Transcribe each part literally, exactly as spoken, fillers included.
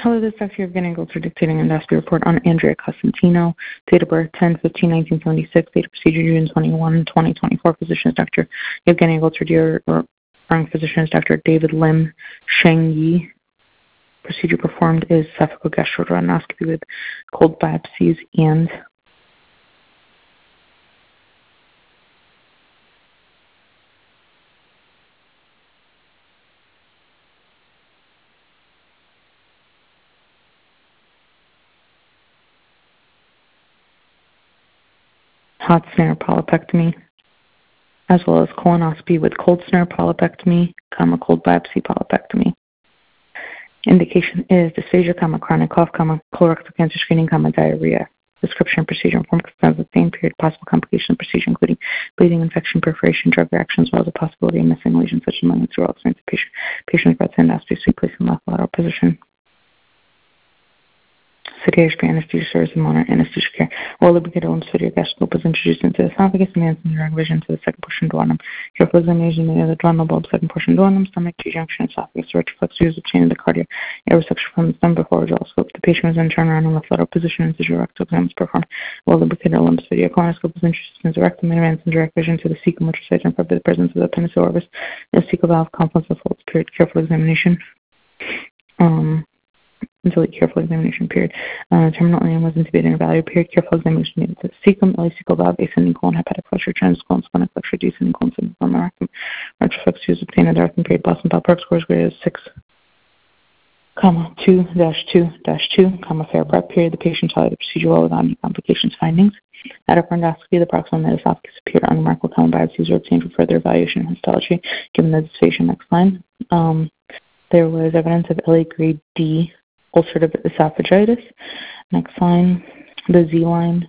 Hello, this is Doctor Evgeny Goltzer dictating endoscopy report on Andrea Cosentino. Date of birth ten fifteen nineteen seventy-six. Date of procedure June twenty-first, twenty twenty-four. Physician is Doctor Evgeny Goltzer. Dear referring physician is Doctor David Lim Sheng Yi. Procedure performed is esophagogastroduodenoscopy with cold biopsies and hot snare polypectomy, as well as colonoscopy with cold snare polypectomy, comma, cold biopsy polypectomy. Indication is dysphagia, comma, chronic cough, comma, colorectal cancer screening, comma, diarrhea. Description, procedure, and form consent of the same period, possible complication of procedure, including bleeding, infection, perforation, drug reactions, as well as the possibility of missing lesions such as lung and cerebral experience of patient. Patient is brought to endoscopy, so placed in left lateral position. Sedation, anesthesia service, and monitor anesthesia care. While lubricated wound gastroscope is introduced into the esophagus, advancing direct vision to the second portion duodenum. Careful examination of the duodenal bulb, second portion duodenum, stomach, G-junction, esophagus, retroflex views obtained in the cardia, air resection from the stomach before jaw scope. The patient was then turned around in left lateral position and visual rectal exam was performed. While lubricated limbs video colonoscope is introduced into the rectum, advancing direct vision to the cecum, which is identified by the presence of the appendiceal orbis, the cecal valve, complex of folds, period. Careful examination. Um, until the careful examination period. Uh, terminal ileum was intubated and evaluated period. Careful examination needed to cecum, ileocecal valve, ascending colon, hepatic flexure, transverse colon, splenic flexure, descending colon, segment colon, rectum. Retroflex views obtained at the rectum period. Boston Bell Perk scores greater than six, comma, two dash two dash two, comma, fair prep period. The patient tolerated the procedure well without any complications. Findings. At upper endoscopy, the proximal metaesophagus appeared unremarkable. Common biopsies were obtained for further evaluation and histology, given the dysphagia. Next line. Um, there was evidence of L A grade D ulcerative esophagitis. Next line, the Z line.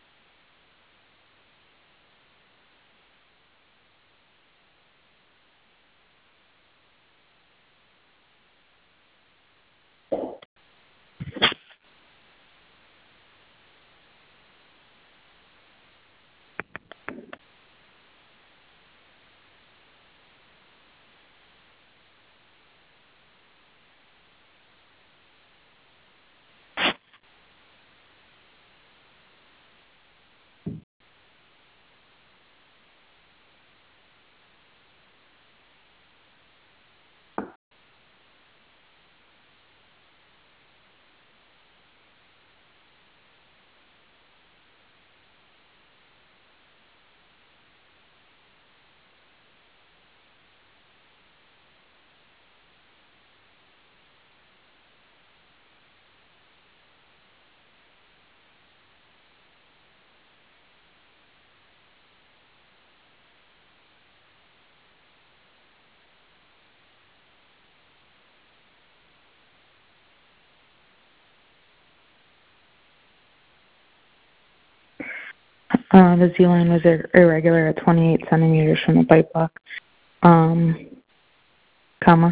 Uh, the Z line was ir- irregular at twenty-eight centimeters from the bite block, um, comma.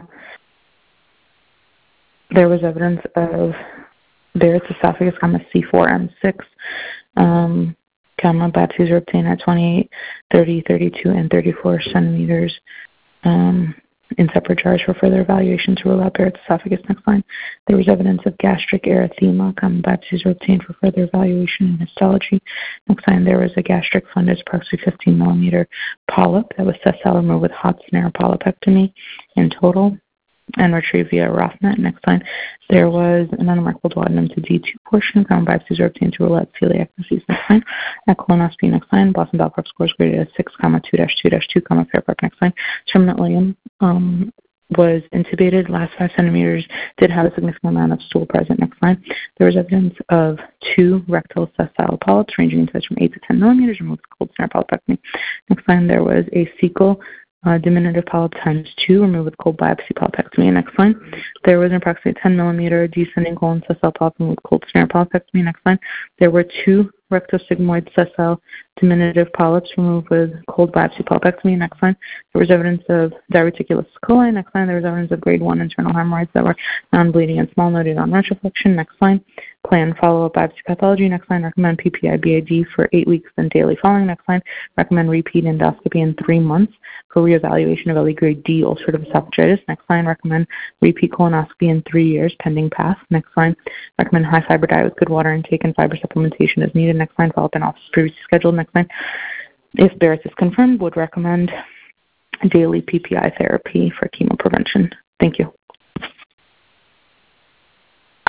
There was evidence of Barrett's esophagus, comma, C four M six, um, comma, biopsies were obtained at twenty-eight, thirty, thirty-two, and thirty-four centimeters, um, in separate jars for further evaluation to rule out Barrett's esophagus. Next line. There was evidence of gastric erythema. Common biopsies were obtained for further evaluation and histology. Next line. There was a gastric fundus, approximately fifteen millimeter polyp that was sessile removed with hot snare polypectomy in total and retrieved via Rothnet. Next line. There was an unremarkable duodenum to D two portion. Common biopsies were obtained to rule out celiac disease. Next line. At colonoscopy. Next line. Boston Bell Prep scores graded as six, comma, two dash two dash two, comma, fair prep. Next line. Terminal ileum um, was intubated. Last five centimeters did have a significant amount of stool present. Next line. There was evidence of two rectal sessile polyps ranging in size from eight to ten millimeters removed with cold snare polypectomy. Next line. There was a cecal Uh, diminutive polyp times two, removed with cold biopsy polypectomy. Next line. There was an approximately ten millimeter descending colon sessile polyp with cold snare polypectomy. Next line. There were two rectosigmoid sessile Diminutive polyps removed with cold biopsy polypectomy. Next line, there was evidence of diverticulous coli. Next line, there was evidence of grade one internal hemorrhoids that were non-bleeding and small, noted on retroflexion. Next line, plan follow-up biopsy pathology. Next line, recommend P P I B A D for eight weeks and daily following. Next line, recommend repeat endoscopy in three months for reevaluation of L E grade D ulcerative esophagitis. Next line, recommend repeat colonoscopy in three years pending path. Next line, recommend high fiber diet with good water intake and fiber supplementation as needed. Next line, follow up in office previously scheduled. Next line, if Barrett's is confirmed, would recommend daily P P I therapy for chemo prevention. Thank you.